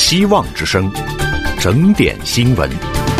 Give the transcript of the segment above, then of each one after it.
希望之声，整点新闻。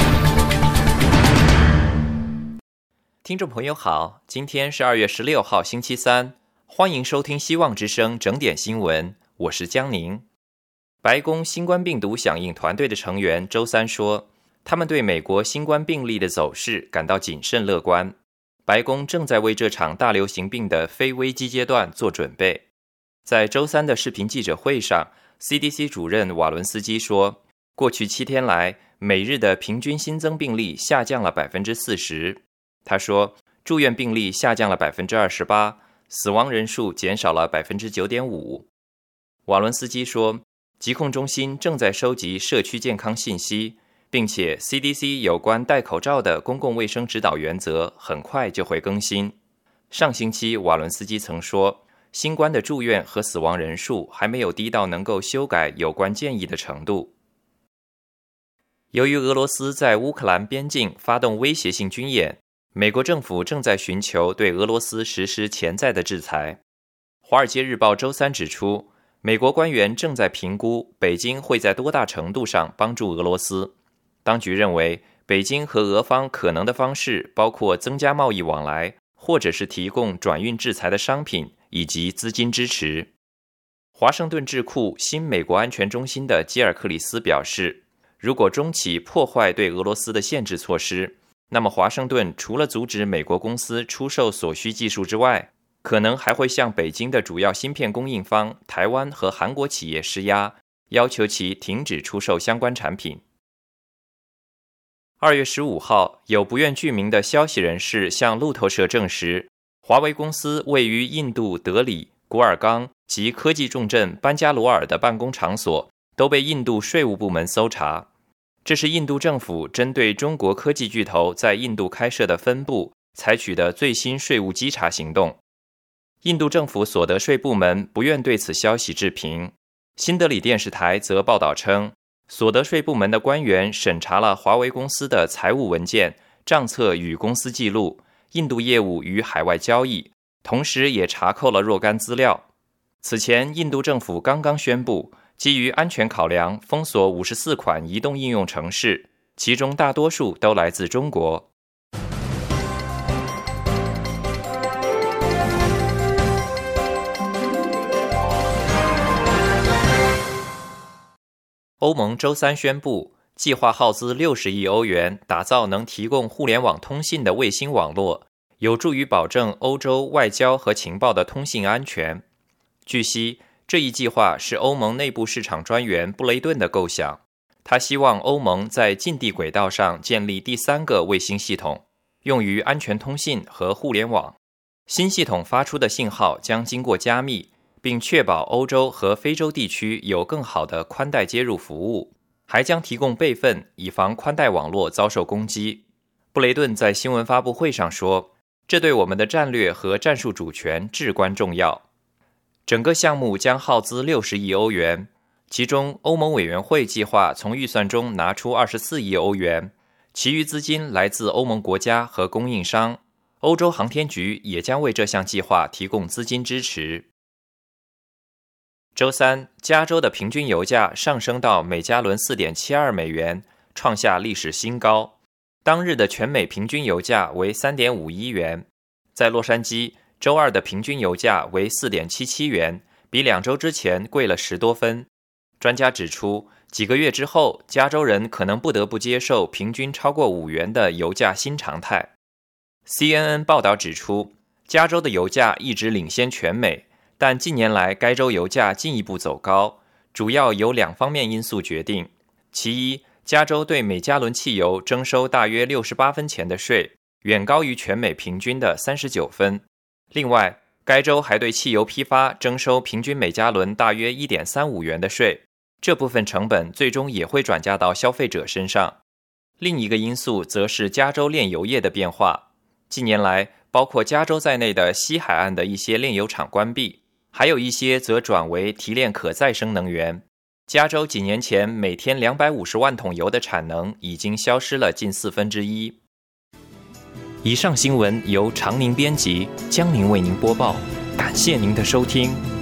听众朋友好，今天是2月16号星期三，欢迎收听希望之声整点新闻，我是江宁。白宫新冠病毒响应团队的成员周三说，他们对美国新冠病例的走势感到谨慎乐观。白宫正在为这场大流行病的非危机阶段做准备。在周三的视频记者会上， CDC 主任瓦伦斯基说，过去7天来，每日的平均新增病例下降了 40%。 他说，住院病例下降了 28%， 死亡人数减少了 9.5%。 瓦伦斯基说，疾控中心正在收集社区健康信息，并且 CDC 有关戴口罩的公共卫生指导原则很快就会更新。上星期，瓦伦斯基曾说，新冠的住院和死亡人数还没有低到能够修改有关建议的程度。由于俄罗斯在乌克兰边境发动威胁性军演，美国政府正在寻求对俄罗斯实施潜在的制裁。华尔街日报周三指出，美国官员正在评估北京会在多大程度上帮助俄罗斯。当局认为，北京和俄方可能的方式包括增加贸易往来，或者是提供转运制裁的商品以及资金支持。华盛顿智库新美国安全中心的基尔克里斯表示，如果中企破坏对俄罗斯的限制措施，那么华盛顿除了阻止美国公司出售所需技术之外，可能还会向北京的主要芯片供应方台湾和韩国企业施压，要求其停止出售相关产品。2月15号，有不愿具名的消息人士向路透社证实，华为公司位于印度德里、古尔冈及科技重镇班加罗尔的办公场所都被印度税务部门搜查。这是印度政府针对中国科技巨头在印度开设的分部采取的最新税务稽查行动。印度政府所得税部门不愿对此消息置评。新德里电视台则报道称，所得税部门的官员审查了华为公司的财务文件、账册与公司记录、印度业务与海外交易，同时也查扣了若干资料。此前，印度政府刚刚宣布，基于安全考量，封锁54款移动应用程式，其中大多数都来自中国。欧盟周三宣布，计划耗资60亿欧元打造能提供互联网通信的卫星网络，有助于保证欧洲外交和情报的通信安全。据悉，这一计划是欧盟内部市场专员布雷顿的构想，他希望欧盟在近地轨道上建立第3个卫星系统，用于安全通信和互联网。新系统发出的信号将经过加密，并确保欧洲和非洲地区有更好的宽带接入服务，还将提供备份，以防宽带网络遭受攻击。布雷顿在新闻发布会上说，这对我们的战略和战术主权至关重要。整个项目将耗资60亿欧元，其中欧盟委员会计划从预算中拿出24亿欧元，其余资金来自欧盟国家和供应商。欧洲航天局也将为这项计划提供资金支持。周三，加州的平均油价上升到每加仑 4.72 美元，创下历史新高。当日的全美平均油价为 3.51 元。在洛杉矶，周二的平均油价为 4.77 元，比2周之前贵了10多分。专家指出，几个月之后，加州人可能不得不接受平均超过5元的油价新常态。CNN 报道指出，加州的油价一直领先全美，但近年来该州油价进一步走高，主要由2方面因素决定。其一，加州对每加仑汽油征收大约68分钱的税，远高于全美平均的39分。另外，该州还对汽油批发征收平均每加仑大约 1.35 元的税，这部分成本最终也会转嫁到消费者身上。另一个因素则是加州炼油业的变化。近年来，包括加州在内的西海岸的一些炼油厂关闭，还有一些则转为提炼可再生能源。加州几年前每天250万桶油的产能已经消失了近1/4。以上新闻由常宁编辑，江宁为您播报，感谢您的收听。